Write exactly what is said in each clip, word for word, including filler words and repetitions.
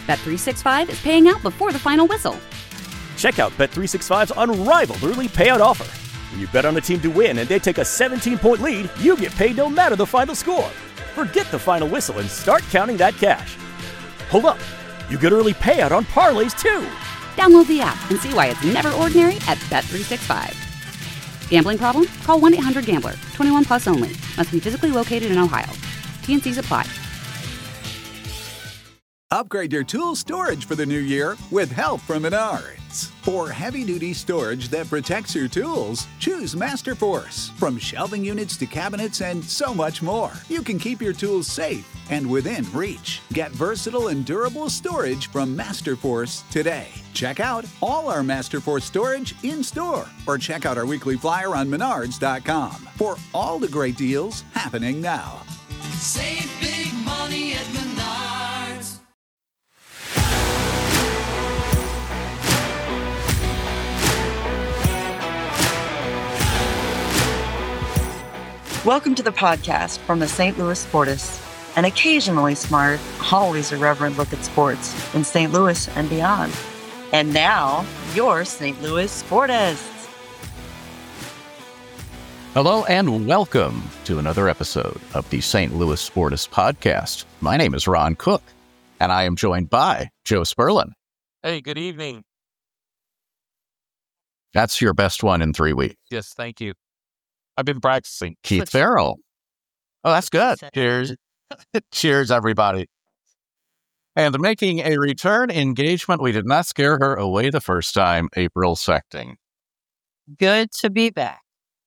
Bet three sixty-five is paying out before the final whistle. Check out Bet three sixty-five's unrivaled early payout offer. When you bet on a team to win and they take a seventeen-point lead, you get paid no matter the final score. Forget the final whistle and start counting that cash. Hold up. You get early payout on parlays, too. Download the app and see why it's never ordinary at Bet three sixty-five. Gambling problem? Call one eight hundred gambler. twenty-one plus only. Must be physically located in Ohio. T N Cs apply. Upgrade your tool storage for the new year with help from Menards. For heavy-duty storage that protects your tools, choose Masterforce. From shelving units to cabinets and so much more, you can keep your tools safe and within reach. Get versatile and durable storage from Masterforce today. Check out all our Masterforce storage in-store or check out our weekly flyer on menards dot com for all the great deals happening now. Save big money at Menards. Welcome to the podcast from the Saint Louis Sportists, an occasionally smart, always irreverent look at sports in Saint Louis and beyond. And now, your Saint Louis Sportists. Hello and welcome to another episode of the Saint Louis Sportists podcast. My name is Ron Cook, and I am joined by Joe Sperlin. Hey, good evening. That's your best one in three weeks. Yes, thank you. I've been practicing. Keith Farrell. Oh, that's good. Cheers. Cheers, everybody. And making a return engagement, we did not scare her away the first time, April Sechting. Good to be back.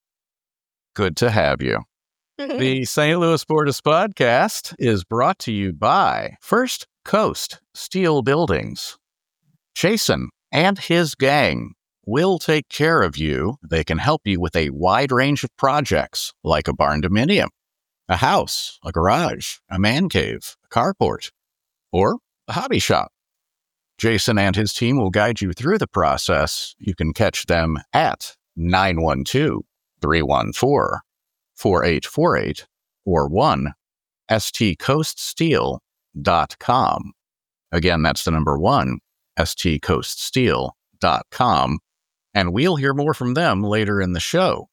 Good to have you. The Saint Louis Sportists podcast is brought to you by First Coast Steel Buildings. Jason and his gang will take care of you. They can help you with a wide range of projects like a barn dominium, a house, a garage, a man cave, a carport, or a hobby shop. Jason and his team will guide you through the process. You can catch them at nine one two, three one four, four eight four eight or one s t coast steel dot com. Again, that's the number one, s t coast steel dot com. And we'll hear more from them later in the show.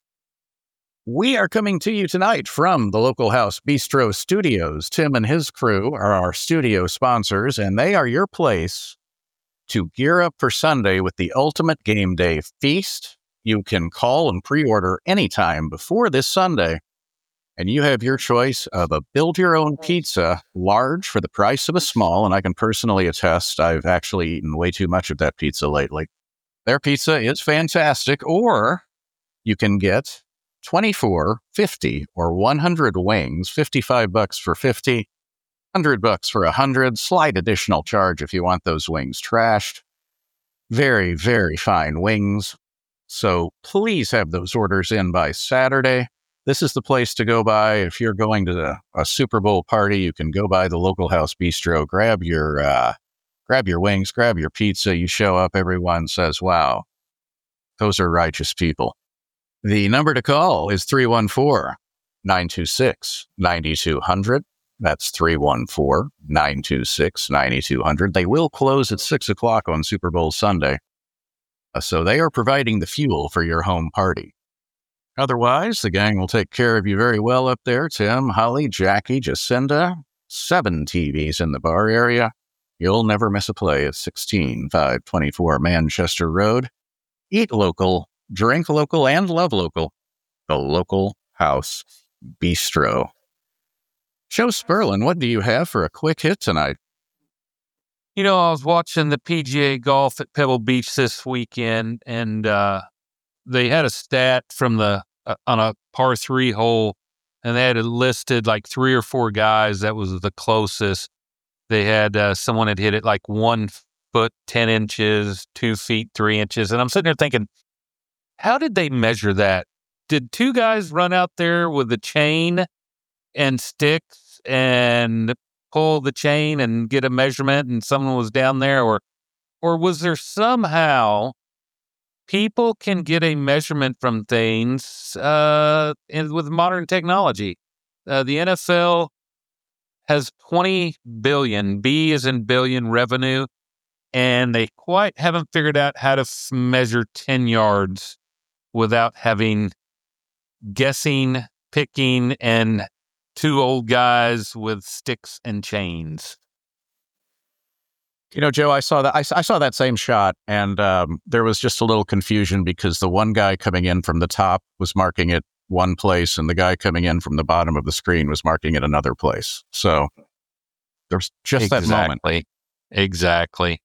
We are coming to you tonight from the Local House Bistro Studios. Tim and his crew are our studio sponsors, and they are your place to gear up for Sunday with the ultimate game day feast. You can call and pre-order anytime before this Sunday, and you have your choice of a build-your-own pizza, large for the price of a small, and I can personally attest I've actually eaten way too much of that pizza lately. Their pizza is fantastic, or you can get twenty-four, fifty, or one hundred wings, fifty-five bucks for fifty, one hundred bucks for one hundred, slight additional charge if you want those wings trashed. Very, very fine wings. So please have those orders in by Saturday. This is the place to go by. If you're going to the, a Super Bowl party, you can go by the Local House Bistro, grab your uh, grab your wings, grab your pizza. You show up, everyone says, wow, those are righteous people. The number to call is three one four, nine two six, nine two zero zero. That's three one four, nine two six, nine two zero zero. They will close at six o'clock on Super Bowl Sunday. Uh, so they are providing the fuel for your home party. Otherwise, the gang will take care of you very well up there. Tim, Holly, Jackie, Jacinda, seven T Vs in the bar area. You'll never miss a play at sixteen five twenty-four Manchester Road. Eat local, drink local, and love local. The Local House Bistro. Joe Sperlin, what do you have for a quick hit tonight? You know, I was watching the P G A golf at Pebble Beach this weekend, and uh, they had a stat from the uh, on a par three hole, and they had it listed like three or four guys that was the closest. They had uh, someone had hit it like one foot, ten inches, two feet, three inches. And I'm sitting there thinking, how did they measure that? Did two guys run out there with a chain and sticks and pull the chain and get a measurement and someone was down there? Or, or was there somehow people can get a measurement from things uh, in, with modern technology? Uh, the N F L has twenty billion, B is in billion revenue, and they quite haven't figured out how to f- measure ten yards without having guessing, picking, and two old guys with sticks and chains. You know, Joe, I saw that. I, I saw that same shot, and um, there was just a little confusion because the one guy coming in from the top was marking it one place, and the guy coming in from the bottom of the screen was marking it another place. So there's just exactly. that moment. Exactly.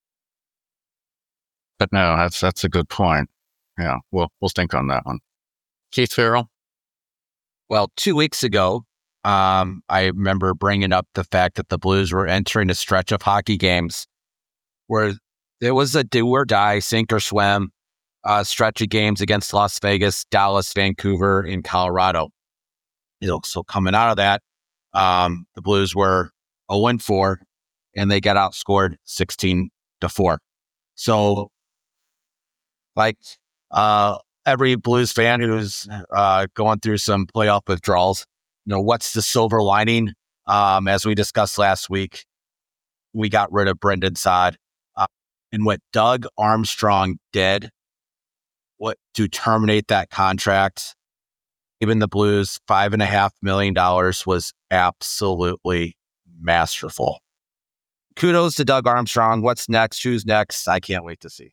But no, that's that's a good point. Yeah, we'll we'll think on that one. Keith Farrell. Well, two weeks ago, um, I remember bringing up the fact that the Blues were entering a stretch of hockey games where there was a do or die, sink or swim uh, stretch of games against Las Vegas, Dallas, Vancouver, and Colorado. You know, so coming out of that, um, the Blues were oh and four, and they got outscored sixteen to four. So, like, uh, every Blues fan who's uh, going through some playoff withdrawals, you know, what's the silver lining? Um, as we discussed last week, we got rid of Brendan Saad. Uh, and what Doug Armstrong did what to terminate that contract, even the Blues, five and a half million dollars, was absolutely masterful. Kudos to Doug Armstrong. What's next? Who's next? I can't wait to see.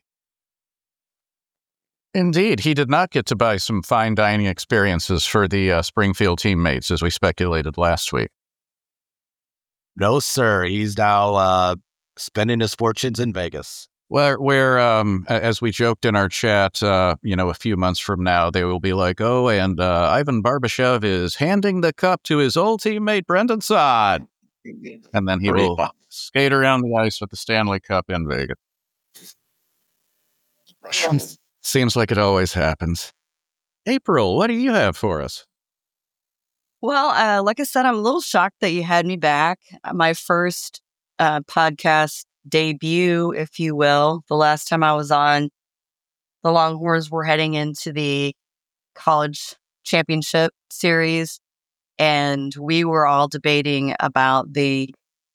Indeed, he did not get to buy some fine dining experiences for the uh, Springfield teammates, as we speculated last week. No, sir. He's now uh, spending his fortunes in Vegas. Where, where, um, as we joked in our chat, uh, you know, a few months from now, they will be like, oh, and uh, Ivan Barbashev is handing the cup to his old teammate, Brendan Saad. And then he will skate around the ice with the Stanley Cup in Vegas. Seems like it always happens. April, what do you have for us? Well, uh, like I said, I'm a little shocked that you had me back. My first uh, podcast debut, if you will. The last time I was on, the Longhorns were heading into the college championship series, and we were all debating about the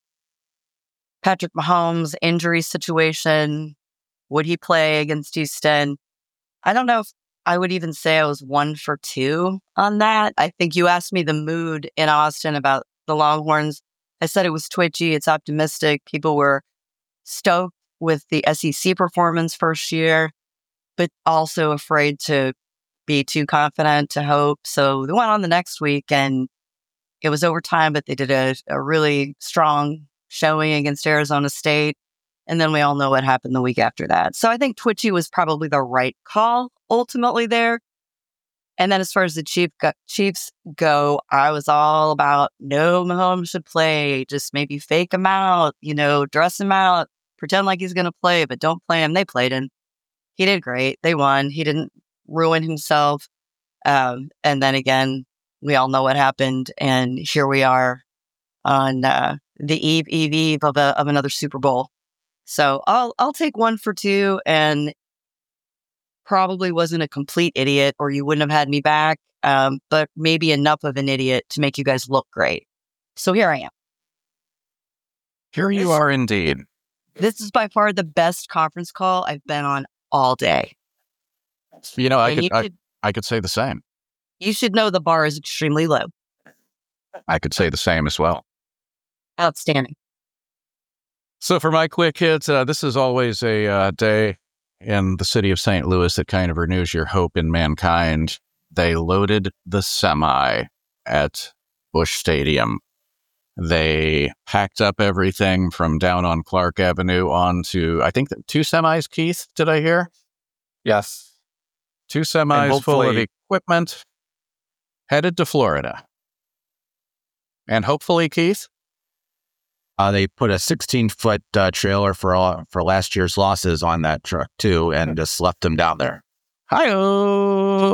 Patrick Mahomes injury situation. Would he play against Houston? I don't know if I would even say I was one for two on that. I think you asked me the mood in Austin about the Longhorns. I said it was twitchy. It's optimistic. People were stoked with the S E C performance first year, but also afraid to be too confident to hope. So they went on the next week, and it was overtime, but they did a, a really strong showing against Arizona State. And then we all know what happened the week after that. So I think twitchy was probably the right call ultimately there. And then as far as the Chief go, Chiefs go, I was all about no, Mahomes should play. Just maybe fake him out, you know, dress him out, pretend like he's going to play, but don't play him. They played him. He did great. They won. He didn't ruin himself. Um, and then again, we all know what happened. And here we are on uh, the eve, eve, eve of, a, of another Super Bowl. So I'll I'll take one for two, and probably wasn't a complete idiot, or you wouldn't have had me back, um, but maybe enough of an idiot to make you guys look great. So here I am. Here you are indeed. This is by far the best conference call I've been on all day. You know, I And could, you I, should- I could say the same. You should know the bar is extremely low. I could say the same as well. Outstanding. So for my quick hits, uh, this is always a uh, day in the city of Saint Louis that kind of renews your hope in mankind. They loaded the semi at Busch Stadium. They packed up everything from down on Clark Avenue on to, I think, the two semis, Keith, did I hear? Yes. Two semis full of hopefully- equipment headed to Florida. And hopefully, Keith? Uh, they put a sixteen-foot uh, trailer for all, for last year's losses on that truck, too, and just left them down there. Hi-oh!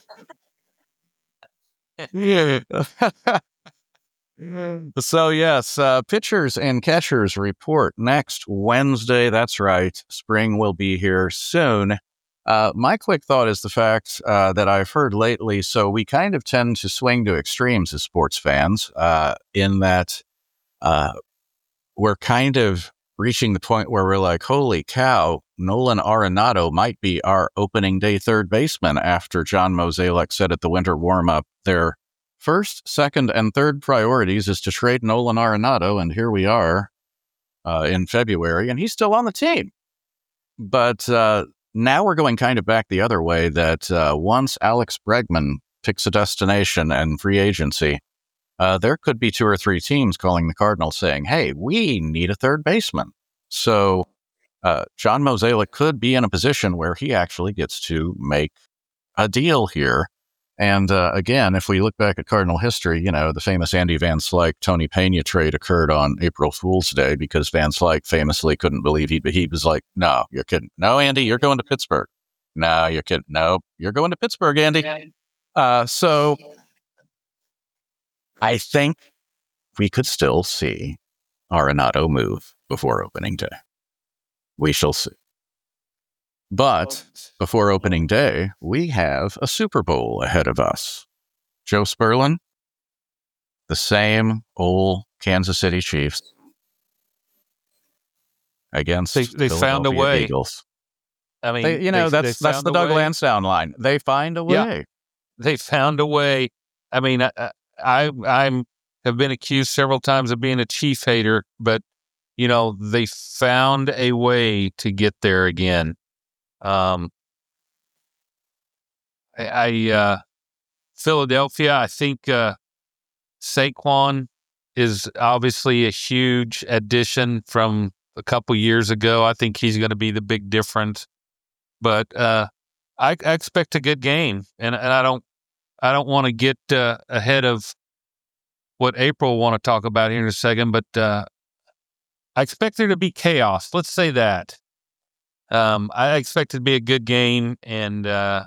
So, yes, uh, pitchers and catchers report next Wednesday. That's right. Spring will be here soon. Uh, my quick thought is the fact uh, that I've heard lately, so we kind of tend to swing to extremes as sports fans, uh, in that uh, we're kind of reaching the point where we're like, holy cow, Nolan Arenado might be our opening day third baseman after John Mozeliak said at the winter warm-up, their first, second, and third priorities is to trade Nolan Arenado, and here we are uh, in February, and he's still on the team. But uh, now we're going kind of back the other way, that uh, once Alex Bregman picks a destination and free agency, Uh, there could be two or three teams calling the Cardinals saying, hey, we need a third baseman. So uh, John Mozeliak could be in a position where he actually gets to make a deal here. And uh, again, if we look back at Cardinal history, you know, the famous Andy Van Slyke, Tony Pena trade occurred on April Fool's Day because Van Slyke famously couldn't believe he, he was like, no, you're kidding. No, Andy, you're going to Pittsburgh. No, you're kidding. No, you're going to Pittsburgh, Andy. Uh, so... I think we could still see Arenado move before opening day. We shall see. But before opening day, we have a Super Bowl ahead of us. Joe Sperlin, the same old Kansas City Chiefs against they, they found a way. Eagles. I mean, they, you know, they, that's they that's the Doug way. Lansdowne line. They find a way. Yeah. They found a way. I mean, I, I I'm have been accused several times of being a Chief hater, but you know, they found a way to get there again. Um, I, I uh, Philadelphia, I think uh, Saquon is obviously a huge addition from a couple years ago. I think he's going to be the big difference. But uh, I, I expect a good game, and, and I don't I don't want to get uh, ahead of what April will want to talk about here in a second, but uh, I expect there to be chaos. Let's say that. Um, I expect it to be a good game, and uh,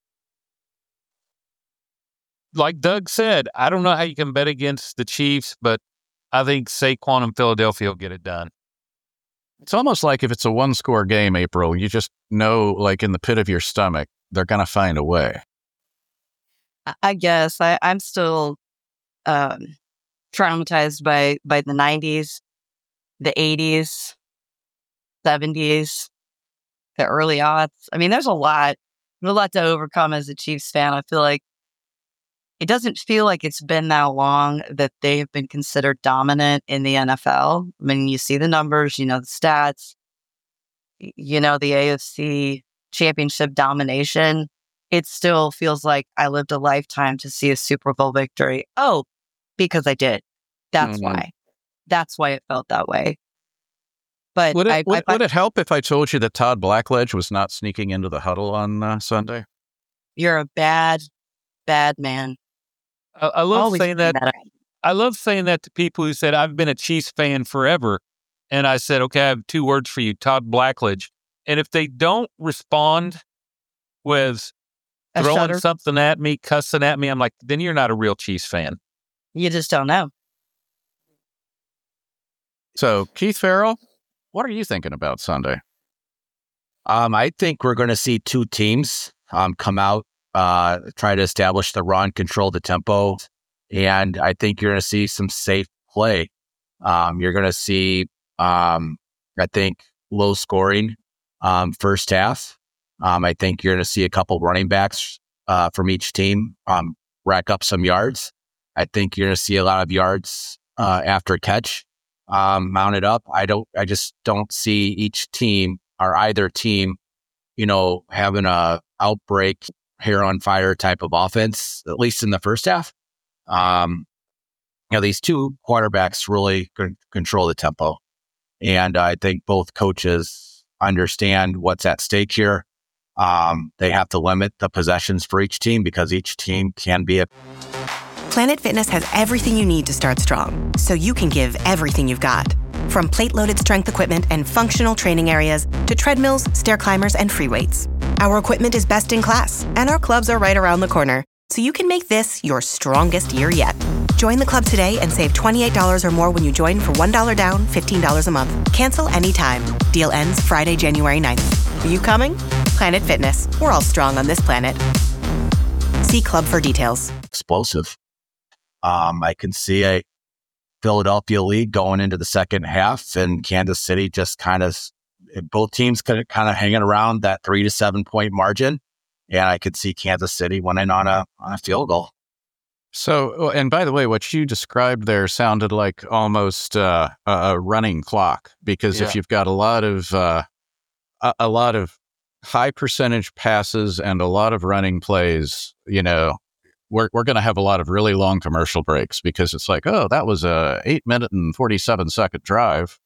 like Doug said, I don't know how you can bet against the Chiefs, but I think Saquon and Philadelphia will get it done. It's almost like if it's a one-score game, April, you just know, like in the pit of your stomach, they're going to find a way. I guess I, I'm still um, traumatized by, by the nineties, the eighties, seventies, the early aughts. I mean, there's a lot, there's a lot to overcome as a Chiefs fan. I feel like it doesn't feel like it's been that long that they have been considered dominant in the N F L. I mean, you see the numbers, you know, the stats, you know, the A F C championship domination. It still feels like I lived a lifetime to see a Super Bowl victory. Oh, because I did. That's mm-hmm. why. That's why it felt that way. But would it, I, would, I, would it help if I told you that Todd Blackledge was not sneaking into the huddle on uh, Sunday? You're a bad, bad man. I, I love Always saying that. that. I love saying that to people who said, I've been a Chiefs fan forever. And I said, okay, I have two words for you, Todd Blackledge. And if they don't respond with A throwing shudder. something at me, cussing at me, I'm like, then you're not a real Chiefs fan. You just don't know. So, Keith Farrell, what are you thinking about Sunday? Um, I think we're going to see two teams um, come out, uh, try to establish the run, control the tempo, and I think you're going to see some safe play. Um, you're going to see, um, I think, low scoring um, first half. Um, I think you're going to see a couple running backs uh, from each team um, rack up some yards. I think you're going to see a lot of yards uh, after catch um, mounted up. I don't. I just don't see each team or either team, you know, having a outbreak, hair on fire type of offense, at least in the first half. Um, you know, these two quarterbacks really c- control the tempo, and I think both coaches understand what's at stake here. Um, they have to limit the possessions for each team because each team can be a... Planet Fitness has everything you need to start strong, so you can give everything you've got. From plate-loaded strength equipment and functional training areas to treadmills, stair climbers, and free weights. Our equipment is best in class, and our clubs are right around the corner, so you can make this your strongest year yet. Join the club today and save twenty-eight dollars or more when you join for one dollar down, fifteen dollars a month. Cancel anytime. Deal ends Friday, January ninth. Are you coming? Planet Fitness. We're all strong on this planet. See club for details. Explosive. Um, I can see a Philadelphia lead going into the second half, and Kansas City just kind of, both teams kind of kind of hanging around that three to seven point margin. And I could see Kansas City winning on a on a field goal. So, and by the way, what you described there sounded like almost uh, a running clock, because Yeah. if you've got a lot of uh, a, a lot of high percentage passes and a lot of running plays, you know, we're we're going to have a lot of really long commercial breaks, because it's like, oh, that was a eight minute and forty seven second drive.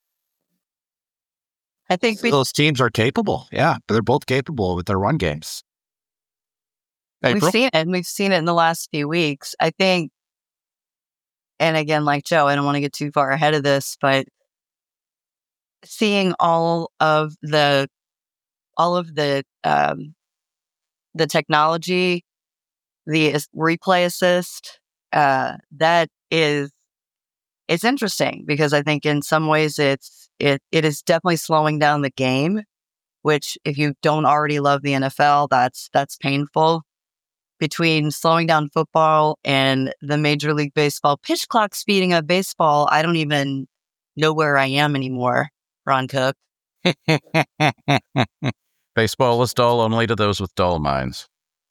I think we, Those teams are capable. Yeah, they're both capable with their run games. we've April? seen it, and we've seen it in the last few weeks. I think, and again, like Joe, I don't want to get too far ahead of this, but seeing all of the, all of the, um, the technology, the as- replay assist, uh, that is, it's interesting, because I think in some ways it's, it, it is definitely slowing down the game, which if you don't already love the N F L, that's, that's painful. Between slowing down football and the Major League Baseball pitch clock speeding up baseball, I don't even know where I am anymore, Ron Cook. Baseball is dull only to those with dull minds.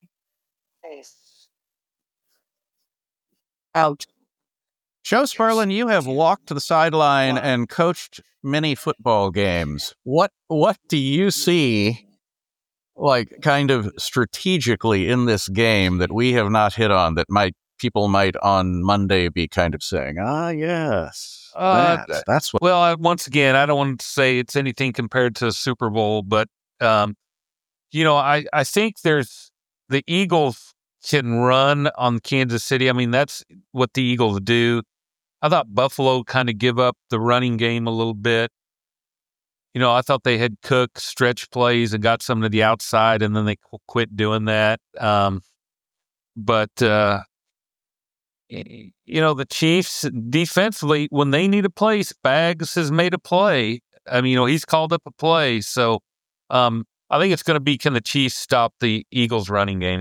Ouch. Joe Sperlin, you have walked to the sideline and coached many football games. What what do you see, like, kind of strategically in this game that we have not hit on, that might people might on Monday be kind of saying, ah, yes, Uh, that- that's what. Well, I, once again, I don't want to say it's anything compared to a Super Bowl, but, um, you know, I, I think there's the Eagles can run on Kansas City. I mean, that's what the Eagles do. I thought Buffalo kind of give up the running game a little bit. You know, I thought they had Cook stretch plays and got some to the outside, and then they qu- quit doing that. Um, but, uh, y- you know, the Chiefs defensively, when they need a play, Spags has made a play. I mean, you know, he's called up a play. So um, I think it's going to be, can the Chiefs stop the Eagles running game?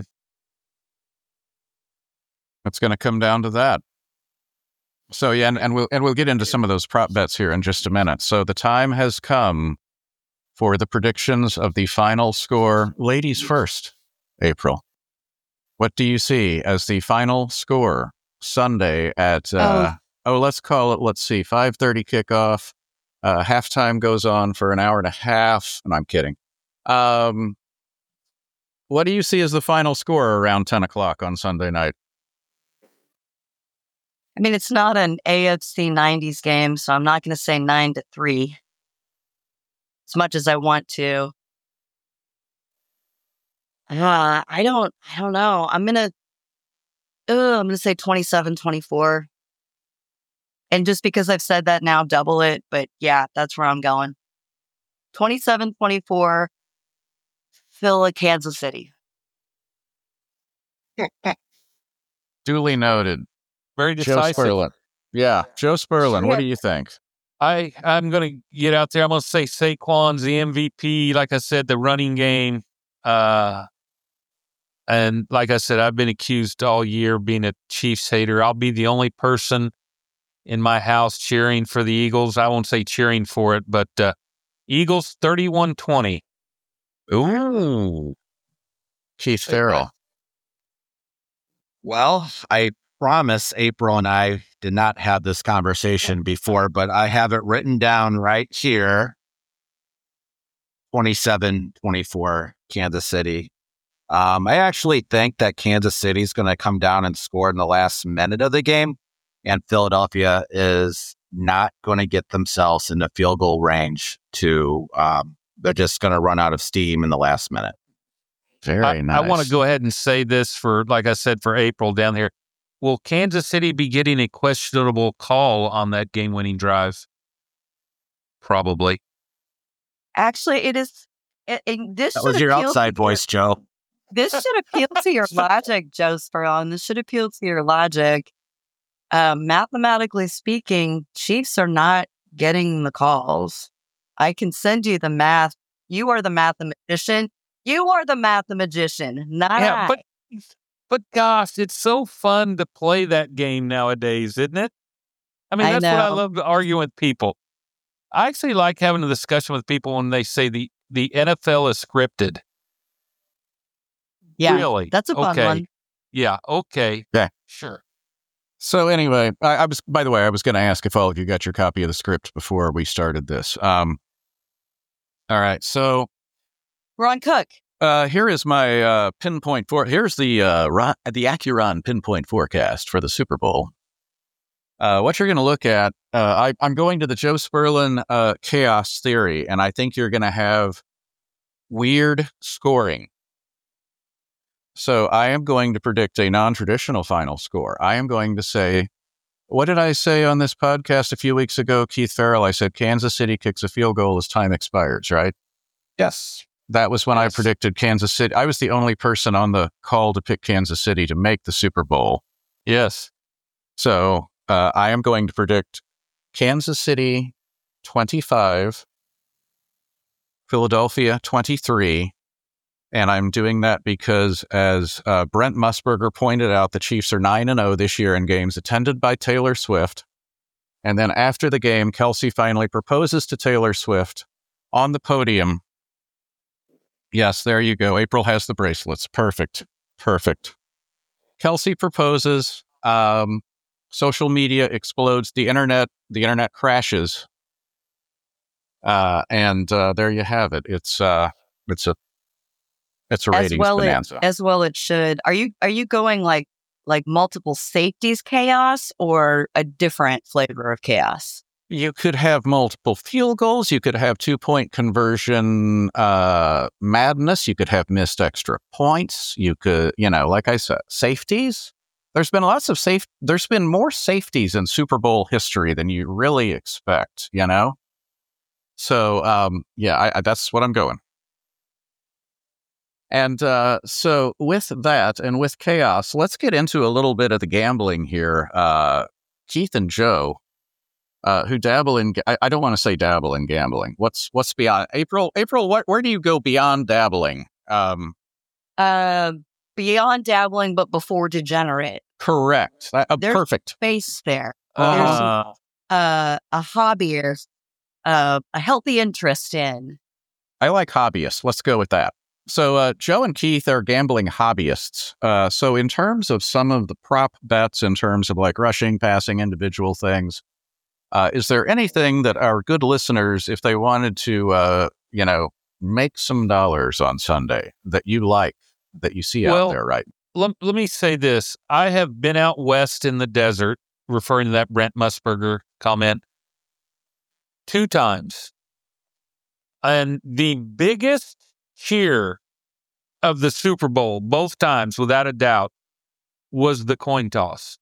It's going to come down to that. So yeah, and, and we'll and we'll get into some of those prop bets here in just a minute. So the time has come for the predictions of the final score. Ladies first, April. What do you see as the final score Sunday at uh, oh. oh let's call it let's see five thirty kickoff. Uh, halftime goes on for an hour and a half, and I'm kidding. Um, what do you see as the final score around ten o'clock on Sunday night? I mean, it's not an A F C nineties game, so I'm not going to say nine to three as much as I want to. Uh, I don't, I don't know. I'm going to, uh, I'm going to say twenty-seven twenty-four. And just because I've said that now, double it. But yeah, that's where I'm going. twenty-seven twenty-four, Philly, Kansas City. Duly noted. Very Joe decisive. Sperlin. Yeah, Joe Sperlin, what Yeah. do you think? I, I'm going to get out there. I'm going to say Saquon's the M V P. Like I said, the running game. Uh, and like I said, I've been accused all year of being a Chiefs hater. I'll be the only person in my house cheering for the Eagles. I won't say cheering for it, but uh, Eagles thirty-one twenty. Ooh. Keith Farrell. Well, I promise April and I did not have this conversation before, but I have it written down right here. twenty-seven twenty-four, Kansas City. Um, I actually think that Kansas City is going to come down and score in the last minute of the game, and Philadelphia is not going to get themselves in the field goal range to, um, they're just going to run out of steam in the last minute. Very I, nice. I want to go ahead and say this for, like I said, for April down here. Will Kansas City be getting a questionable call on that game-winning drive? Probably. Actually, it is. It, it, this That was should your appeal outside to your- voice, Joe. This should appeal to your logic, Joe Sperlin. This should appeal to your logic. Um, mathematically speaking, Chiefs are not getting the calls. I can send you the math. You are the mathematician. You are the mathematician, not Yeah, I. but but gosh, it's so fun to play that game nowadays, isn't it? I mean, I that's what I know. love arguing with people. I actually like having a discussion with people when they say the, the N F L is scripted. Yeah, Really? that's a fun Okay. one. Yeah. Okay. Yeah. Sure. So anyway, I, I was, by the way, I was going to ask if all of you got your copy of the script before we started this. Um, all right. So Ron Cook. uh, here is my uh, pinpoint for. Here's the uh, Ron, the Acuron pinpoint forecast for the Super Bowl. Uh, what you're going to look at, uh, I, I'm going to the Joe Sperlin uh, chaos theory, and I think you're going to have weird scoring. So I am going to predict a non-traditional final score. I am going to say, what did I say on this podcast a few weeks ago, Keith Farrell? I said Kansas City kicks a field goal as time expires, right? Yes. That was when Yes. I predicted Kansas City. I was the only person on the call to pick Kansas City to make the Super Bowl. Yes. So uh, I am going to predict Kansas City twenty-five, Philadelphia twenty-three. And I'm doing that because, as uh, Brent Musburger pointed out, the Chiefs are nine and oh this year in games attended by Taylor Swift. And then after the game, Kelsey finally proposes to Taylor Swift on the podium. Yes, there you go. April has the bracelets. Perfect. Perfect. Kelsey proposes. Um, social media explodes. The internet, the internet crashes. Uh, and uh, there you have it. It's uh, it's a It's a As ratings well, it, bonanza. as well it should. Are you are you going like like multiple safeties chaos or a different flavor of chaos? You could have multiple field goals. You could have two-point conversion uh, madness. You could have missed extra points. You could, you know, like I said, safeties. There's been lots of safe. There's been more safeties in Super Bowl history than you really expect, you know? So, um, yeah, I, I, that's what I'm going. And uh, so with that and with chaos, let's get into a little bit of the gambling here. Uh, Keith and Joe, uh, who dabble in, I, I don't want to say dabble in gambling. What's what's beyond April? April, what, where do you go beyond dabbling? Um, Uh, beyond dabbling, but before degenerate. correct. Uh, uh, There's perfect. Space there. Uh, Uh, a hobby or uh, a healthy interest in. I like hobbyists. Let's go with that. So uh, Joe and Keith are gambling hobbyists. Uh, so in terms of some of the prop bets, in terms of like rushing, passing, individual things, uh, is there anything that our good listeners, if they wanted to, uh, you know, make some dollars on Sunday that you like, that you see Well, out there, right? let, let me say this. I have been out west in the desert, referring to that Brent Musburger comment, two times. And the biggest cheer of the Super Bowl, both times, without a doubt, was the coin toss.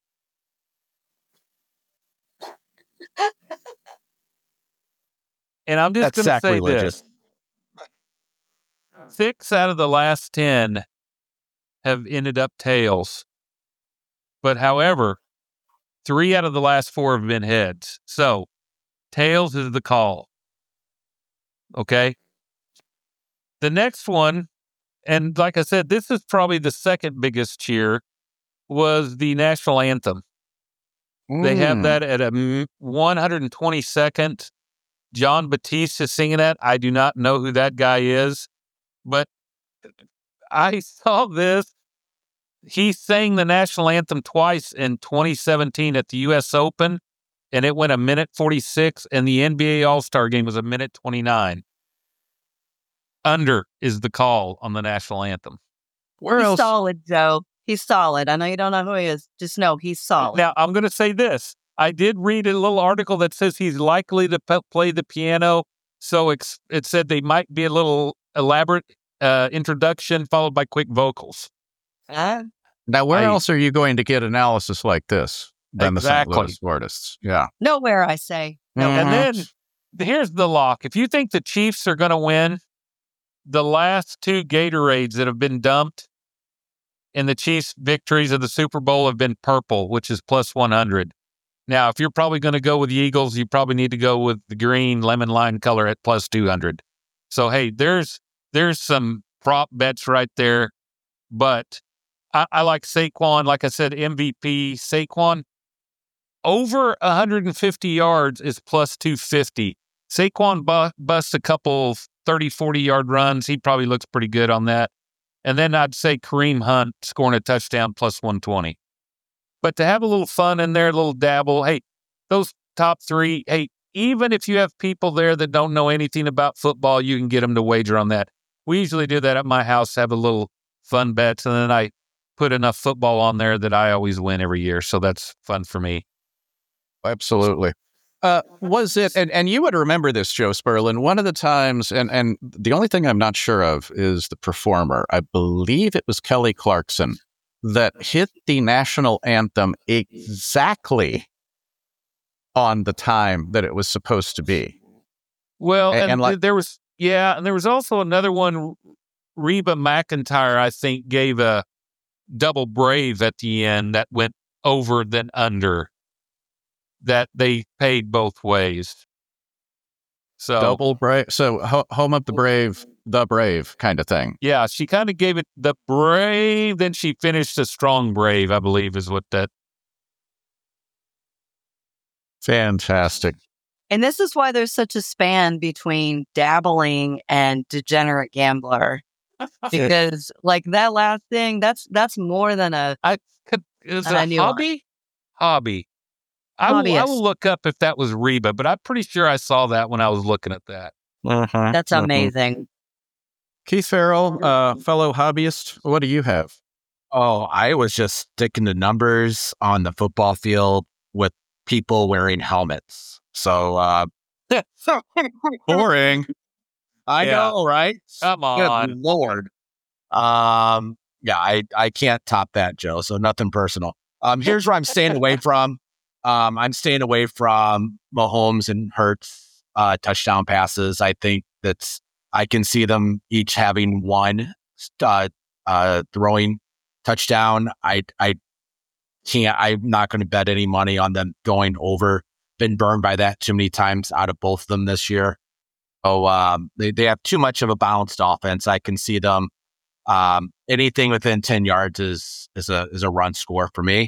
And I'm just That's going to say sacrilegious. this. Six out of the last ten have ended up tails. But however, three out of the last four have been heads. So, tails is the call. Okay? The next one, and like I said, this is probably the second biggest cheer, was the national anthem. They have Mm. that at a m- one hundred twenty-second. John Batiste is singing that. I do not know who that guy is, but I saw this. He sang the national anthem twice in twenty seventeen at the U S Open, and it went a minute forty-six, and the N B A All-Star game was a minute twenty-nine. Under is the call on the national anthem. Where He's else? solid, Joe. He's solid. I know you don't know who he is. Just know he's solid. Now, I'm going to say this. I did read a little article that says he's likely to p- play the piano. So it's, it said they might be a little elaborate uh, introduction followed by quick vocals. Huh? Now, where I- else are you going to get analysis like this than Exactly. the Saint Louis artists? Yeah. Nowhere, I say. No. Mhm. And then here's the lock. If you think the Chiefs are going to win, the last two Gatorades that have been dumped in the Chiefs' victories of the Super Bowl have been purple, which is plus one hundred. Now, if you're probably going to go with the Eagles, you probably need to go with the green lemon lime color at plus two hundred. So, hey, there's there's some prop bets right there. But I, I like Saquon. Like I said, M V P Saquon. over one hundred fifty yards is plus two fifty. Saquon bu- busts a couple thirty, forty-yard runs. He probably looks pretty good on that. And then I'd say Kareem Hunt scoring a touchdown plus one twenty. But to have a little fun in there, a little dabble, hey, those top three, hey, even if you have people there that don't know anything about football, you can get them to wager on that. We usually do that at my house, have a little fun bets, and then I put enough football on there that I always win every year. So that's fun for me. Absolutely. Uh, was it, and, and you would remember this, Joe Sperlin, one of the times, and, and the only thing I'm not sure of is the performer. I believe it was Kelly Clarkson that hit the national anthem exactly on the time that it was supposed to be. Well, and, and, and like, there was, yeah, and there was also another one, Reba McEntire, I think, gave a double brave at the end that went over than under. That they paid both ways. So double brave. So ho- home of the brave, the brave kind of thing. Yeah, she kind of gave it the brave, then she finished a strong brave, I believe is what that. Fantastic. And this is why there's such a span between dabbling and degenerate gambler. Because like that last thing, that's that's more than a I could is an it a hobby? Hobby. I will, I will look up if that was Reba, but I'm pretty sure I saw that when I was looking at that. Uh-huh. That's amazing. Keith Farrell, uh, fellow hobbyist, what do you have? Oh, I was just sticking to numbers on the football field with people wearing helmets. So, uh, boring. I Yeah. know, right? Come on. Good Lord. Um, yeah, I, I can't top that, Joe. So nothing personal. Um, here's where I'm staying away from. Um, I'm staying away from Mahomes and Hurts uh, touchdown passes. I think that's I can see them each having one uh, uh, throwing touchdown. I I can't. I'm not going to bet any money on them going over. Been burned by that too many times out of both of them this year. So um, they they have too much of a balanced offense. I can see them um, anything within ten yards is is a is a run score for me.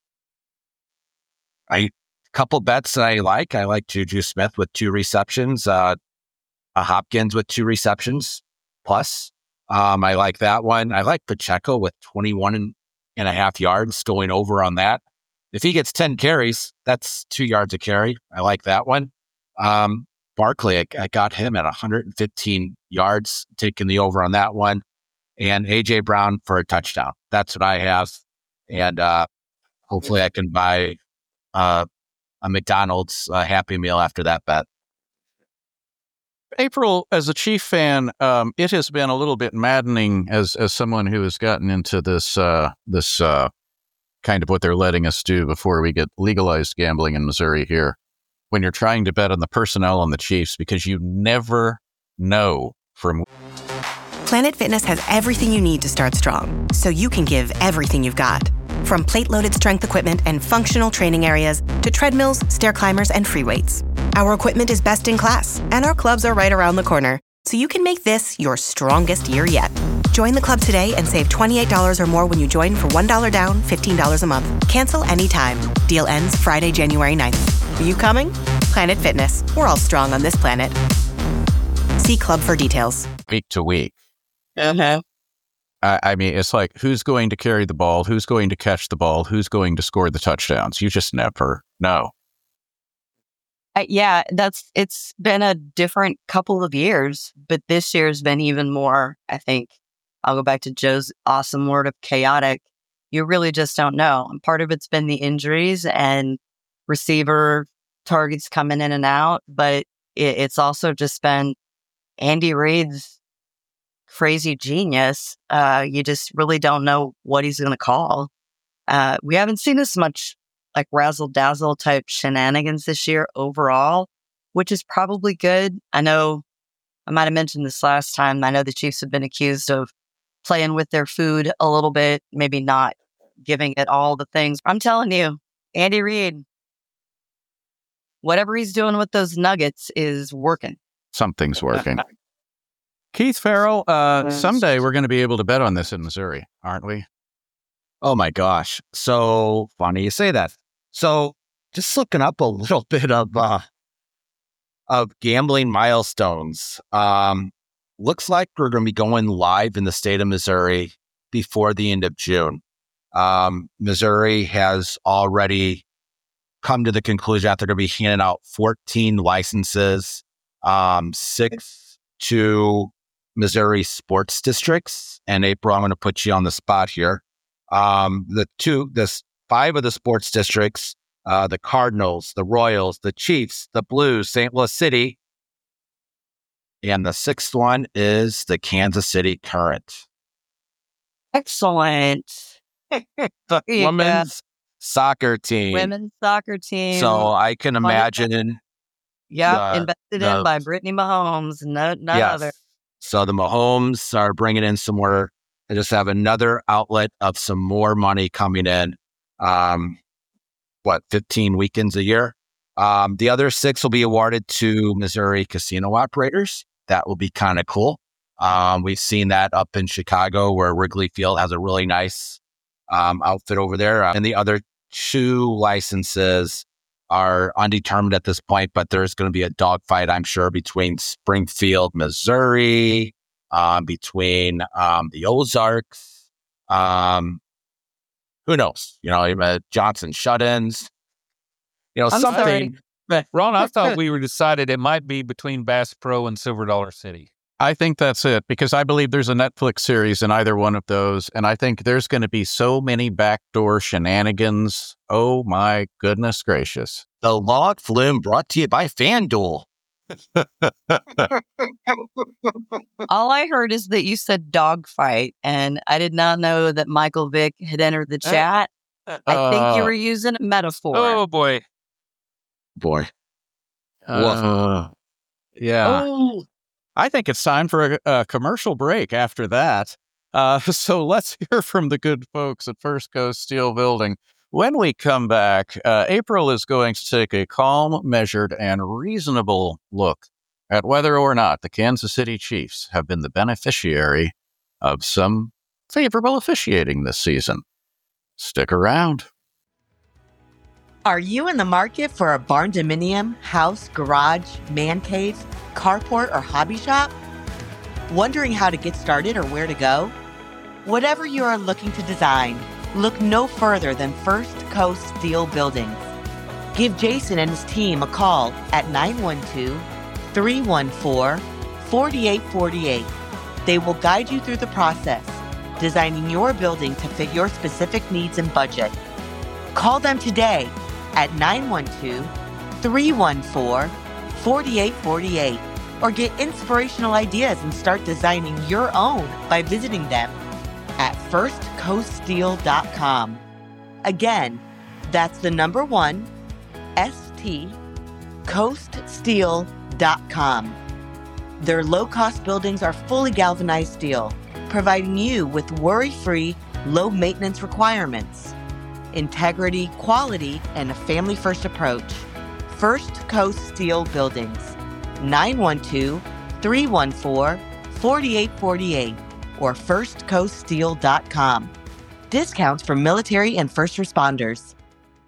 I couple bets that I like. I like Juju Smith with two receptions, uh, a Hopkins with two receptions plus. Um, I like that one. I like Pacheco with twenty-one and a half yards going over on that. If he gets ten carries, that's two yards a carry. I like that one. Um, Barkley, I, I got him at one hundred fifteen yards, taking the over on that one. And A J Brown for a touchdown. That's what I have. And uh, hopefully I can buy Uh, a McDonald's uh, Happy Meal after that bet. April, as a Chief fan, um, it has been a little bit maddening as as someone who has gotten into this uh, this uh, kind of what they're letting us do before we get legalized gambling in Missouri here. When you're trying to bet on the personnel on the Chiefs, because you never know from. Planet Fitness has everything you need to start strong, so you can give everything you've got. From plate-loaded strength equipment and functional training areas to treadmills, stair climbers, and free weights. Our equipment is best in class, and our clubs are right around the corner, so you can make this your strongest year yet. Join the club today and save twenty-eight dollars or more when you join for one dollar down, fifteen dollars a month. Cancel anytime. Deal ends Friday, January ninth. Are you coming? Planet Fitness. We're all strong on this planet. See club for details. Week to week. Uh-huh. I, I mean, it's like, who's going to carry the ball? Who's going to catch the ball? Who's going to score the touchdowns? You just never know. Uh, yeah, that's it's been a different couple of years, but this year's been even more, I think. I'll go back to Joe's awesome word of chaotic. You really just don't know. And part of it's been the injuries and receiver targets coming in and out, but it, it's also just been Andy Reid's crazy genius. Uh, you just really don't know what he's going to call. Uh, we haven't seen as much like razzle dazzle type shenanigans this year overall, which is probably good. I know I might have mentioned this last time. I know the Chiefs have been accused of playing with their food a little bit, maybe not giving it all the things. I'm telling you, Andy Reid, whatever he's doing with those nuggets is working. Something's working. Keith Farrell, uh, someday we're going to be able to bet on this in Missouri, aren't we? Oh my gosh. So funny you say that. So just looking up a little bit of uh, of gambling milestones. Um, looks like we're going to be going live in the state of Missouri before the end of June. Um, Missouri has already come to the conclusion that they're going to be handing out fourteen licenses, um, six to Missouri sports districts. And April, I'm going to put you on the spot here. Um, the two, this five of the sports districts, uh, the Cardinals, the Royals, the Chiefs, the Blues, Saint Louis City, and the sixth one is the Kansas City Current. Excellent. The Yeah. women's soccer team. Women's soccer team. So I can imagine. yeah, the- invested the- in by Brittany Mahomes. No, none Yes. other. So the Mahomes are bringing in some more. They just have another outlet of some more money coming in. Um, what, fifteen weekends a year? Um, the other six will be awarded to Missouri casino operators. That will be kind of cool. Um, we've seen that up in Chicago where Wrigley Field has a really nice um, outfit over there. Uh, and the other two licenses are undetermined at this point, but there's going to be a dogfight, I'm sure, between Springfield, Missouri, um, between um, the Ozarks. Um, who knows? You know, uh, Johnson shut-ins. You know, I'm something. sorry. Ron, I thought we were decided it might be between Bass Pro and Silver Dollar City. I think that's it, because I believe there's a Netflix series in either one of those, and I think there's going to be so many backdoor shenanigans. Oh, my goodness gracious. The Log Flume brought to you by FanDuel. All I heard is that you said dogfight, and I did not know that Michael Vick had entered the chat. I think you Uh, were using a metaphor. Oh, boy. Boy. Uh, yeah. Oh, I think it's time for a, a commercial break after that. Uh, so let's hear from the good folks at First Coast Steel Building. When we come back, uh, April is going to take a calm, measured, and reasonable look at whether or not the Kansas City Chiefs have been the beneficiary of some favorable officiating this season. Stick around. Are you in the market for a barn dominium, house, garage, man cave, carport, or hobby shop? Wondering how to get started or where to go? Whatever you are looking to design, look no further than First Coast Steel Buildings. Give Jason and his team a call at nine one two, three one four, four eight four eight. They will guide you through the process, designing your building to fit your specific needs and budget. Call them today at nine one two, three one four, four eight four eight or get inspirational ideas and start designing your own by visiting them at first coast steel dot com. Again, that's the number one, S T, coast steel dot com. Their low-cost buildings are fully galvanized steel, providing you with worry-free, low-maintenance requirements. Integrity, quality, and a family-first approach. First Coast Steel Buildings. nine one two, three one four, four eight four eight or first coast steel dot com. Discounts for military and first responders.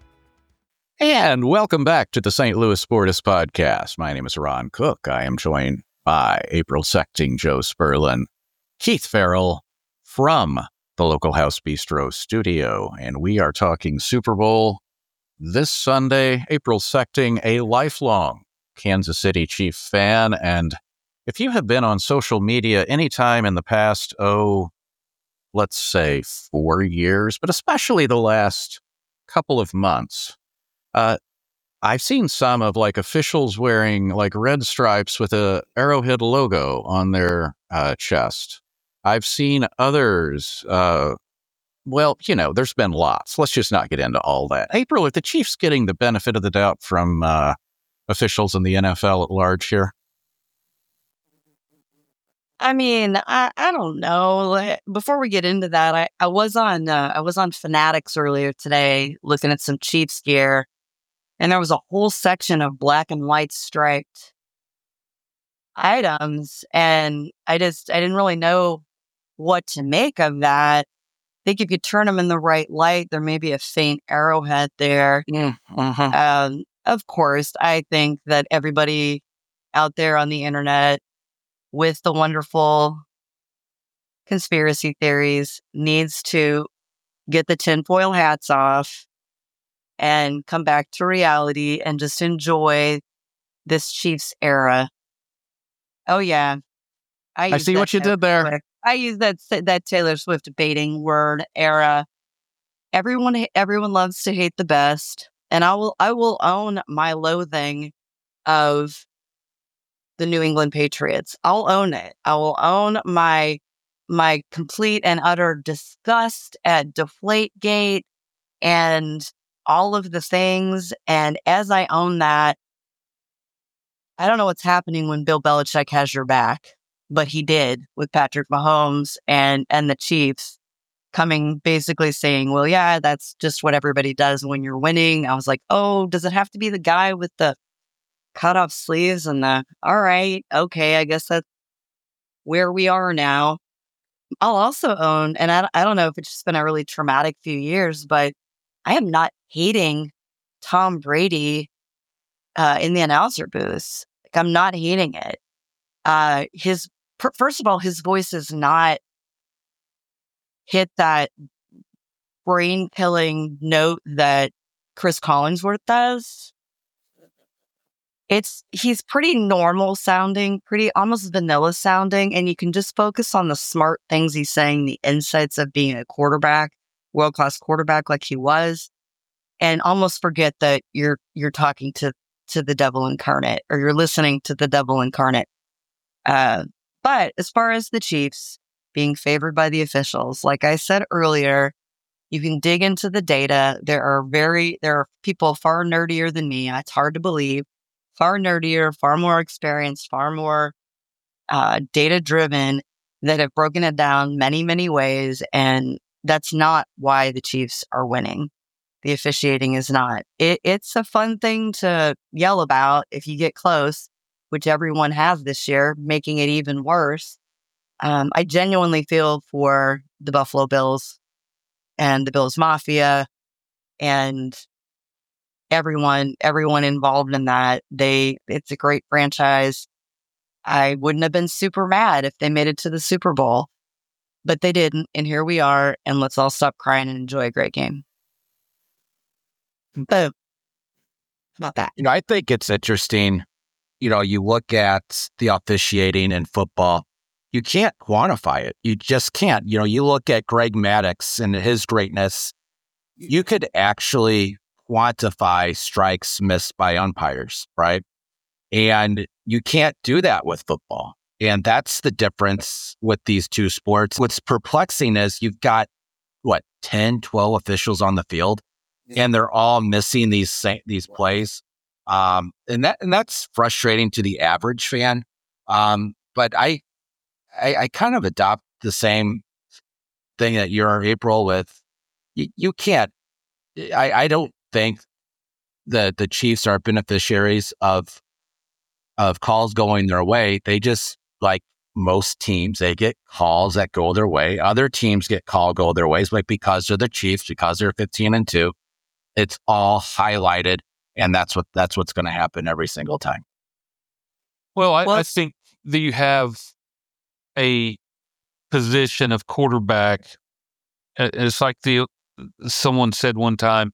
And welcome back to the Saint Louis Sportis Podcast. My name is Ron Cook. I am joined by April Sechting, Joe Sperlin, Keith Farrell from the Local House Bistro studio, and we are talking Super Bowl this Sunday. April Sechting, a lifelong Kansas City Chiefs fan, and if you have been on social media anytime in the past, oh, let's say four years, but especially the last couple of months, uh, I've seen some of like officials wearing like red stripes with a Arrowhead logo on their uh, chest. I've seen others, uh, well, you know, there's been lots. Let's just not get into all that. April, are the Chiefs getting the benefit of the doubt from uh, officials in the N F L at large here? I mean, I, I don't know. Like, before we get into that, I, I was on uh, I was on Fanatics earlier today looking at some Chiefs gear, and there was a whole section of black and white striped items, and I just I didn't really know what to make of that. think if you turn them in the right light, there may be a faint arrowhead there. Mm-hmm. Um, of course, I think that everybody out there on the internet with the wonderful conspiracy theories needs to get the tinfoil hats off and come back to reality and just enjoy this Chiefs era. Oh, yeah. I see what you did there. Quick. I use that that Taylor Swift baiting word era. Everyone, everyone loves to hate the best, and I will, I will own my loathing of the New England Patriots. I'll own it. I will own my my complete and utter disgust at Deflategate and all of the things. And as I own that, I don't know what's happening when Bill Belichick has your back, but he did with Patrick Mahomes and, and the Chiefs coming basically saying, well, yeah, that's just what everybody does when you're winning. I was like, oh, does it have to be the guy with the cut off sleeves and the, all right, okay, I guess that's where we are now. I'll also own, and I, I don't know if it's just been a really traumatic few years, but I am not hating Tom Brady uh, in the announcer booth. Like, I'm not hating it. Uh, his per- first of all, his voice is not hit that brain killing note that Chris Collinsworth does. It's he's pretty normal sounding, pretty almost vanilla sounding, and you can just focus on the smart things he's saying, the insights of being a quarterback, world class quarterback like he was, and almost forget that you're you're talking to to the devil incarnate, or you're listening to the devil incarnate. Uh, but as far as the Chiefs being favored by the officials, like I said earlier, you can dig into the data. There are very there are people far nerdier than me. It's hard to believe. Far nerdier, far more experienced, far more uh, data-driven that have broken it down many, many ways. And that's not why the Chiefs are winning. The officiating is not. It, it's a fun thing to yell about if you get close, which everyone has this year, making it even worse. Um, I genuinely feel for the Buffalo Bills and the Bills Mafia and everyone, everyone involved in that. They, it's a great franchise. I wouldn't have been super mad if they made it to the Super Bowl, but they didn't. And here we are. And let's all stop crying and enjoy a great game. Boom. How about that? You know, I think it's interesting. You know, you look at the officiating in football, you can't quantify it. You just can't. You know, you look at Greg Maddux and his greatness, you could actually quantify strikes missed by umpires, right? And you can't do that with football. And that's the difference with these two sports. What's perplexing is you've got, what, ten, twelve officials on the field, and they're all missing these these plays. Um, and that and that's frustrating to the average fan. Um, but I, I, I kind of adopt the same thing that you're, April, with. You, you can't, I, I don't think that the Chiefs are beneficiaries of of calls going their way. They just, like most teams, they get calls that go their way. Other teams get call go their ways, like because they're the Chiefs, because they're fifteen and two. It's all highlighted, and that's what that's what's going to happen every single time. Well, I, Well- I think that you have a position of quarterback. uh, It's like the someone said one time,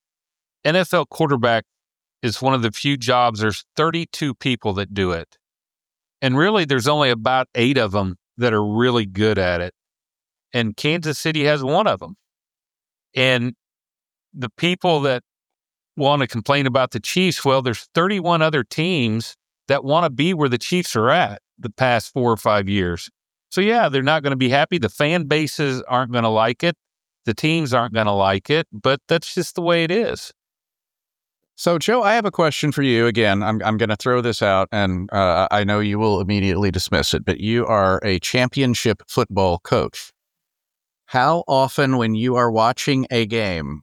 N F L quarterback is one of the few jobs. There's thirty-two people that do it. And really, there's only about eight of them that are really good at it. And Kansas City has one of them. And the people that want to complain about the Chiefs, well, there's thirty-one other teams that want to be where the Chiefs are at the past four or five years. So, yeah, they're not going to be happy. The fan bases aren't going to like it. The teams aren't going to like it. But that's just the way it is. So, Joe, I have a question for you. Again, I'm I'm going to throw this out, and uh, I know you will immediately dismiss it, but you are a championship football coach. How often, when you are watching a game,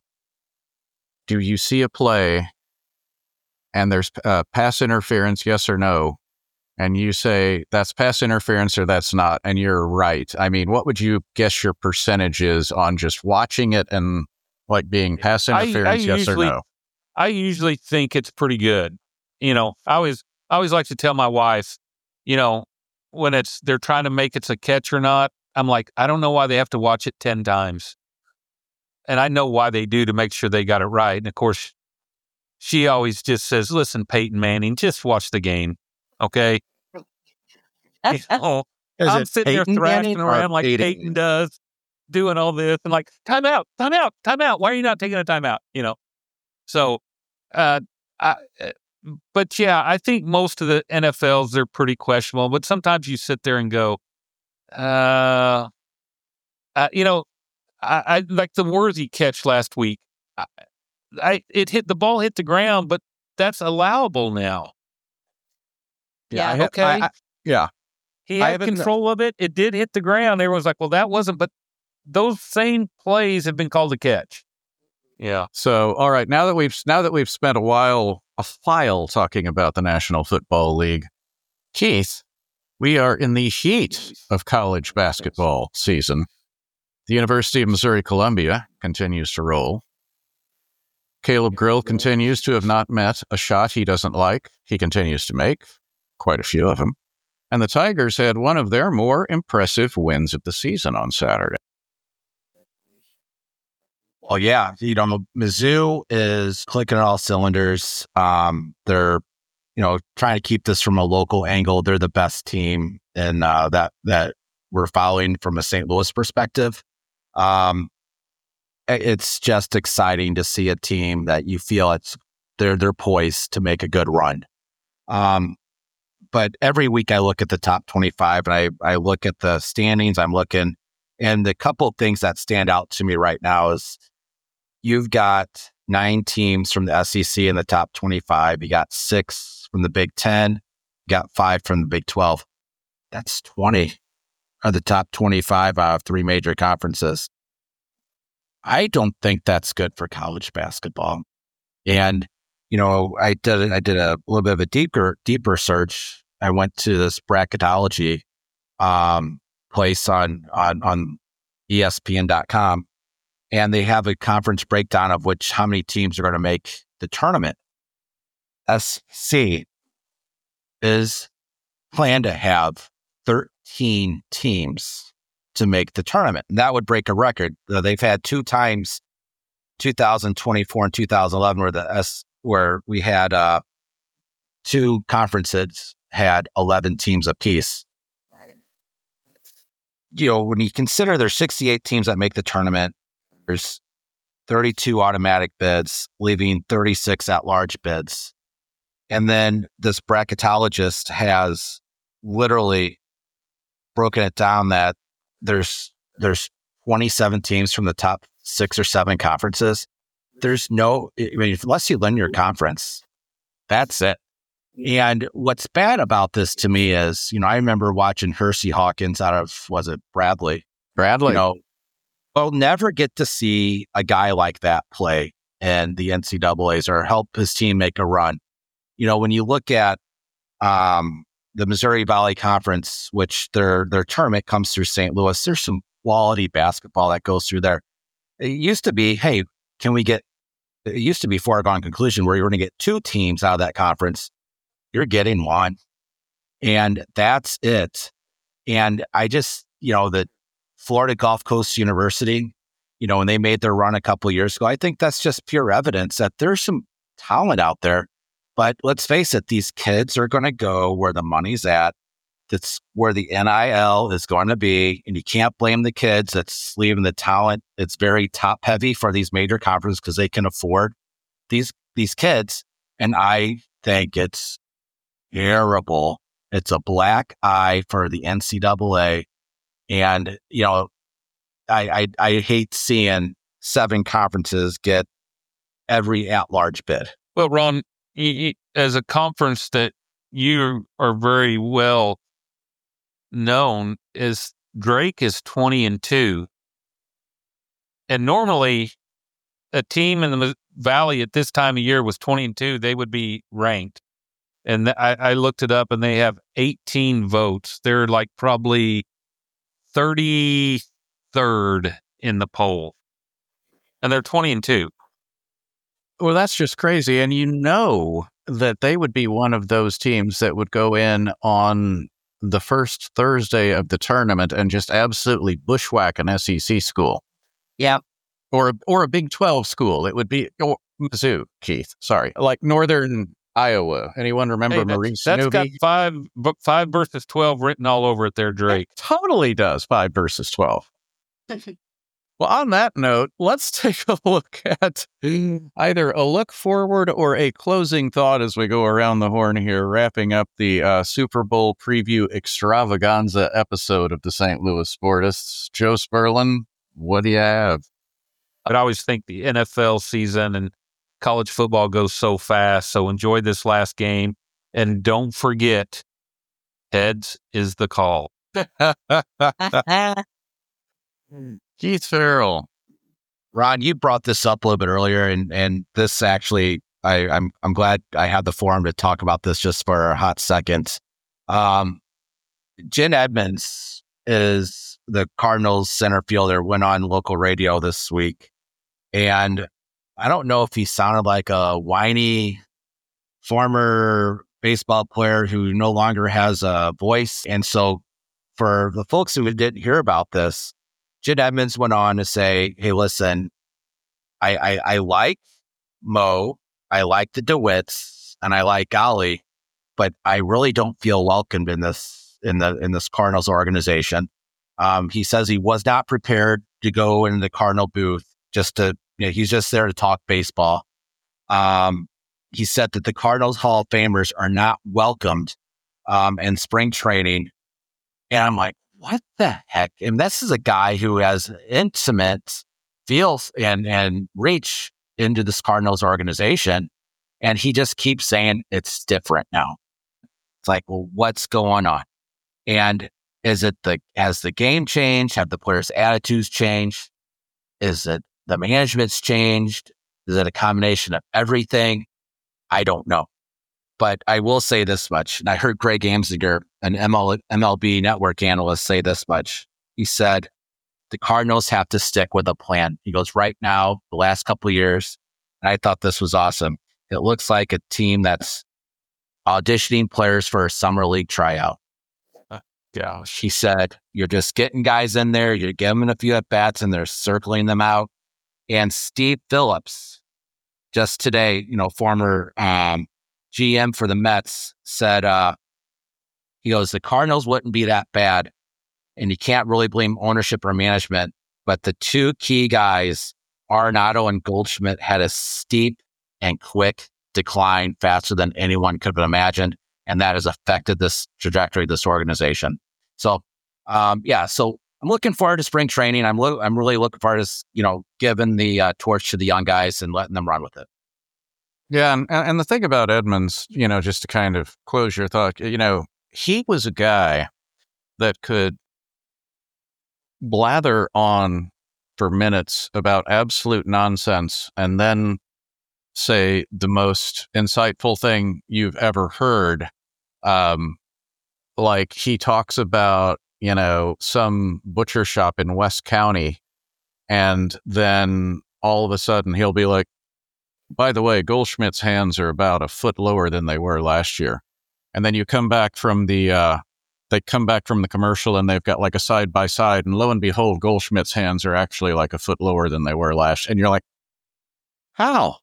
do you see a play and there's uh, pass interference, yes or no, and you say that's pass interference or that's not, and you're right, I mean, what would you guess your percentage is on just watching it and like being pass interference, I, I yes usually, or no? I usually think it's pretty good. You know, I always, I always like to tell my wife, you know, when it's they're trying to make it's a catch or not, I'm like, I don't know why they have to watch it ten times. And I know why they do to make sure they got it right. And of course, she always just says, listen, Peyton Manning, just watch the game. Okay. You know, I'm sitting there thrashing around like Peyton, Peyton does, doing all this and like, time out, time out, time out. Why are you not taking a timeout? You know? So, uh, I, but yeah, I think most of the N F Ls, they're pretty questionable, but sometimes you sit there and go, uh, uh you know, I, I like the Worthy catch last week. I, I, it hit the ball hit the ground, but that's allowable now. Yeah. Yeah. Okay. I, I, yeah. He had control of it. It did hit the ground. Everyone's like, well, that wasn't, but those same plays have been called a catch. Yeah. So, all right, now that we've now that we've spent a while a while talking about the National Football League, Keith, we are in the heat of college basketball season. The University of Missouri-Columbia continues to roll. Caleb Grill continues to have not met a shot he doesn't like. He continues to make quite a few of them. And the Tigers had one of their more impressive wins of the season on Saturday. Well, yeah, you know, Mizzou is clicking on all cylinders. Um, they're, you know, trying to keep this from a local angle. They're the best team, and uh, that that we're following from a Saint Louis perspective. Um, it's just exciting to see a team that you feel it's they're they're poised to make a good run. Um, but every week I look at the top twenty-five, and I I look at the standings. I'm looking, and the couple of things that stand out to me right now is, you've got nine teams from the S E C in the top twenty-five. You got six from the Big Ten. You got five from the Big twelve. That's twenty of the top twenty-five out of three major conferences. I don't think that's good for college basketball. And, you know, I did I did a little bit of a deeper deeper search. I went to this bracketology um, place on on on E S P N dot com. And they have a conference breakdown of which how many teams are going to make the tournament. S E C is planned to have thirteen teams to make the tournament. And that would break a record. They've had two times, two thousand twenty-four and two thousand eleven, where the S where we had uh, two conferences had eleven teams apiece. You know, when you consider there's sixty-eight teams that make the tournament, there's thirty-two automatic bids, leaving thirty-six at-large bids. And then this bracketologist has literally broken it down that there's there's twenty-seven teams from the top six or seven conferences. There's no, I mean, unless you win your conference, that's it. And what's bad about this to me is, you know, I remember watching Hersey Hawkins out of, was it Bradley? Bradley. You know, we'll never get to see a guy like that play in the N C double A's or help his team make a run. You know, when you look at um, the Missouri Valley Conference, which their their tournament comes through Saint Louis, there's some quality basketball that goes through there. It used to be, hey, can we get, it used to be foregone conclusion where you're going to get two teams out of that conference. You're getting one. And that's it. And I just, you know, the Florida Gulf Coast University, you know, when they made their run a couple of years ago, I think that's just pure evidence that there's some talent out there. But let's face it, these kids are going to go where the money's at. That's where the N I L is going to be. And you can't blame the kids. That's leaving the talent. It's very top heavy for these major conferences because they can afford these, these kids. And I think it's terrible. It's a black eye for the N C double A. And, you know, I, I, I hate seeing seven conferences get every at-large bid. Well, Ron, you, you, as a conference that you are very well known, is Drake is twenty and two. And normally a team in the Valley at this time of year was twenty and two, they would be ranked. And th- I, I looked it up, and they have eighteen votes. They're like probably thirty-third in the poll, and they're twenty and two. Well, that's just crazy. And you know that they would be one of those teams that would go in on the first Thursday of the tournament and just absolutely bushwhack an S E C school. Yeah. Or, or a Big twelve school. It would be or Mizzou, Keith. Sorry. Like Northern Iowa. Anyone remember Hey, that's, Maurice that's got Newby? five, five versus twelve written all over it there, Drake. It totally does. Five versus twelve. Well, on that note, let's take a look at either a look forward or a closing thought as we go around the horn here, wrapping up the uh, Super Bowl preview extravaganza episode of the Saint Louis Sportists. Joe Sperlin, what do you have? I always think the N F L season and college football goes so fast, so enjoy this last game. And don't forget, heads is the call. Keith Farrell. Ron, you brought this up a little bit earlier, and, and this actually, I, I'm I'm glad I had the forum to talk about this just for a hot second. Um, Jen Edmonds is the Cardinals center fielder, went on local radio this week, and I don't know if he sounded like a whiny former baseball player who no longer has a voice. And so for the folks who didn't hear about this, Jen Edmonds went on to say, hey, listen, I, I, I like Mo, I like the DeWitts, and I like Golly, but I really don't feel welcomed in this in the in this Cardinals organization. Um, he says he was not prepared to go in the Cardinal booth just to, you know, he's just there to talk baseball. Um, he said that the Cardinals Hall of Famers are not welcomed um, in spring training. And I'm like, what the heck? And this is a guy who has intimate feels and, and reach into this Cardinals organization. And he just keeps saying it's different now. It's like, well, what's going on? And is it the, has the game changed? Have the players' attitudes changed? Is it the management's changed? Is it a combination of everything? I don't know. But I will say this much, and I heard Greg Amsinger, an M L, M L B network analyst, say this much. He said, the Cardinals have to stick with a plan. He goes, right now, the last couple of years, and I thought this was awesome. It looks like a team that's auditioning players for a summer league tryout. Uh, gosh. He said, you're just getting guys in there, you're giving them a few at-bats, and they're circling them out. And Steve Phillips, just today, you know, former um, G M for the Mets, said, uh, he goes, the Cardinals wouldn't be that bad. And you can't really blame ownership or management. But the two key guys, Arenado and Goldschmidt, had a steep and quick decline faster than anyone could have imagined. And that has affected this trajectory of this organization. So, um, yeah, so I'm looking forward to spring training. I'm lo- I'm really looking forward to, you know, giving the uh, torch to the young guys and letting them run with it. Yeah, and, and the thing about Edmonds, you know, just to kind of close your thought, you know, he was a guy that could blather on for minutes about absolute nonsense and then say the most insightful thing you've ever heard. Um, like he talks about, you know, some butcher shop in West County, and then all of a sudden he'll be like, by the way, Goldschmidt's hands are about a foot lower than they were last year. And then you come back from the, uh, they come back from the commercial and they've got like a side by side, and lo and behold, Goldschmidt's hands are actually like a foot lower than they were last. And you're like, how?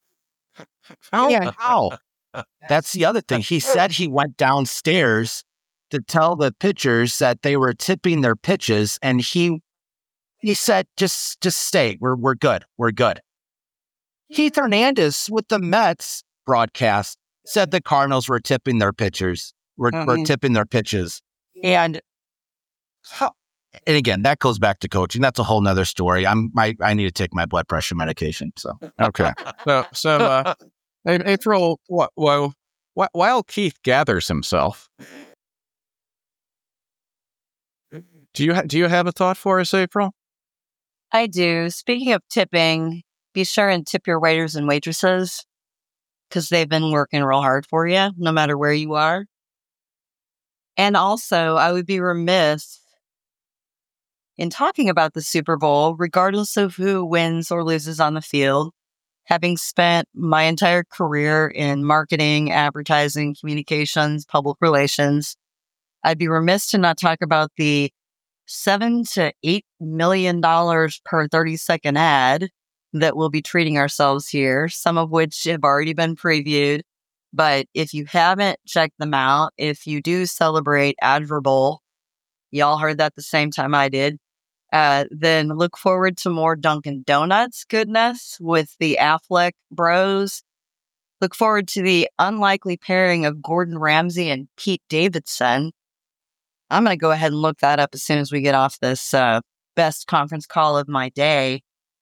How? Yeah, how? That's the other thing. He said he went downstairs to tell the pitchers that they were tipping their pitches, and he he said, just just stay. We're we're good. We're good. Keith Hernandez with the Mets broadcast said the Cardinals were tipping their pitchers. Were, mm-hmm. were tipping their pitches. And how, and again, that goes back to coaching. That's a whole nother story. I'm my I need to take my blood pressure medication. So okay. So so uh, April, well, while Keith gathers himself, do you ha- do you have a thought for us, April? I do. Speaking of tipping, be sure and tip your waiters and waitresses. because they've been working real hard for you, no matter where you are. And also, I would be remiss in talking about the Super Bowl, regardless of who wins or loses on the field. Having spent my entire career in marketing, advertising, communications, public relations, I'd be remiss to not talk about the seven to eight million dollars per thirty second ad that we'll be treating ourselves here, some of which have already been previewed. But if you haven't checked them out, if you do celebrate Adverbowl, y'all heard that the same time I did, uh, then look forward to more Dunkin' Donuts goodness with the Affleck bros. Look forward to the unlikely pairing of Gordon Ramsay and Pete Davidson. I'm going to go ahead and look that up as soon as we get off this uh, best conference call of my day.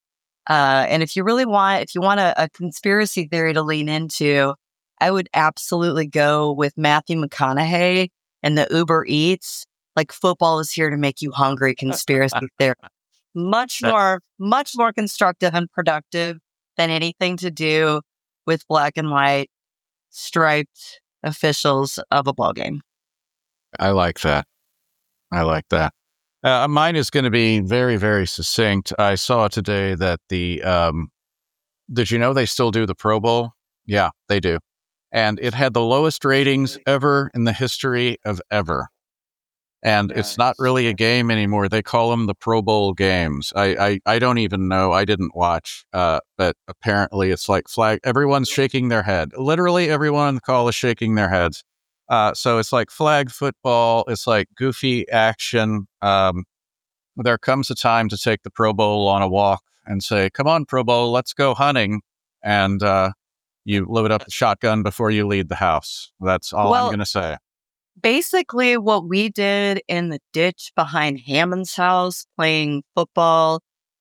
Uh, and if you really want, if you want a, a conspiracy theory to lean into, I would absolutely go with Matthew McConaughey and the Uber Eats. Like, football is here to make you hungry conspiracy theory. Much more, much more constructive and productive than anything to do with black and white striped officials of a ball game. I like that. I like that. Uh, mine is going to be very, very succinct. I saw today that the, um, did you know they still do the Pro Bowl? Yeah, they do. And it had the lowest ratings ever in the history of ever. And nice. It's not really a game anymore. They call them the Pro Bowl games. I, I, I don't even know. I didn't watch. Uh, but apparently it's like flag. Everyone's shaking their head. Literally everyone on the call is shaking their heads. Uh, so it's like flag football. It's like goofy action. Um, there comes a time to take the Pro Bowl on a walk and say, come on, Pro Bowl, let's go hunting. And uh, you load up the shotgun before you leave the house. That's all well, I'm going to say. Basically, what we did in the ditch behind Hammond's house playing football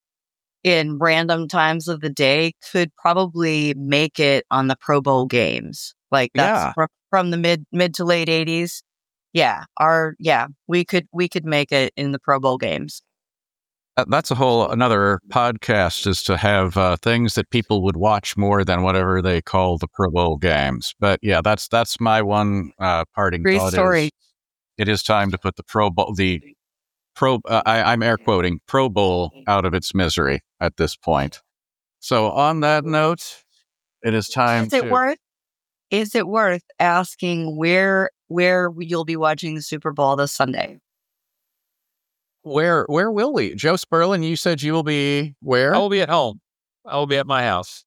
in random times of the day could probably make it on the Pro Bowl games. Like, that's yeah. from, from the mid mid to late eighties. Yeah, our yeah, we could we could make it in the Pro Bowl games. Uh, that's a whole another podcast, is to have uh, things that people would watch more than whatever they call the Pro Bowl games. But yeah, that's that's my one uh, parting Great thought. Story. Is, it is time to put the Pro Bowl, the Pro. Uh, I, I'm air quoting Pro Bowl out of its misery at this point. So on that note, it is time. Is it to, worth? Is it worth asking where where you'll be watching the Super Bowl this Sunday? Where where will we? Joe Sperlin, you said you will be where? I will be at home. I will be at my house.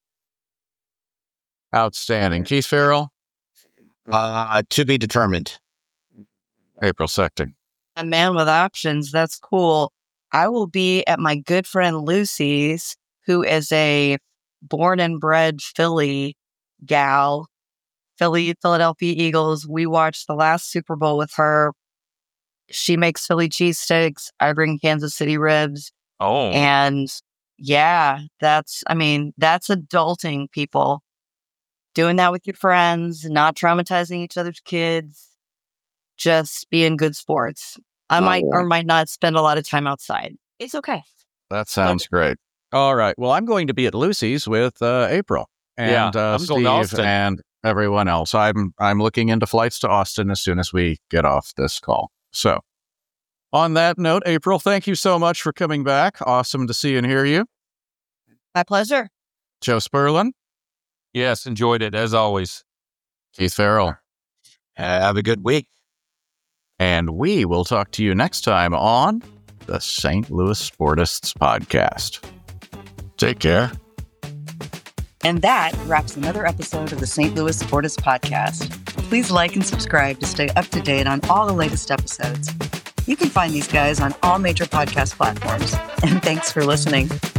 Outstanding. Keith Farrell? Uh, to be determined. April Sector. A man with options. That's cool. I will be at my good friend Lucy's, who is a born and bred Philly gal. Philly, Philadelphia Eagles. We watched the last Super Bowl with her. She makes Philly cheesesteaks. I bring Kansas City ribs. Oh. And yeah, that's, I mean, that's adulting, people. Doing that with your friends, not traumatizing each other's kids, just being good sports. I oh, might yeah. or might not spend a lot of time outside. It's okay. That sounds great. All right. Well, I'm going to be at Lucy's with uh, April and yeah, uh, Steve and everyone else. I'm I'm looking into flights to Austin as soon as we get off this call. So, on that note, April, thank you so much for coming back. Awesome to see and hear you. My pleasure. Joe Sperlin. Yes, enjoyed it, as always. Keith Farrell. Have a good week. And we will talk to you next time on the Saint Louis Sportists Podcast. Take care. And that wraps another episode of the Saint Louis Sportists Podcast. Please like and subscribe to stay up to date on all the latest episodes. You can find these guys on all major podcast platforms. And thanks for listening.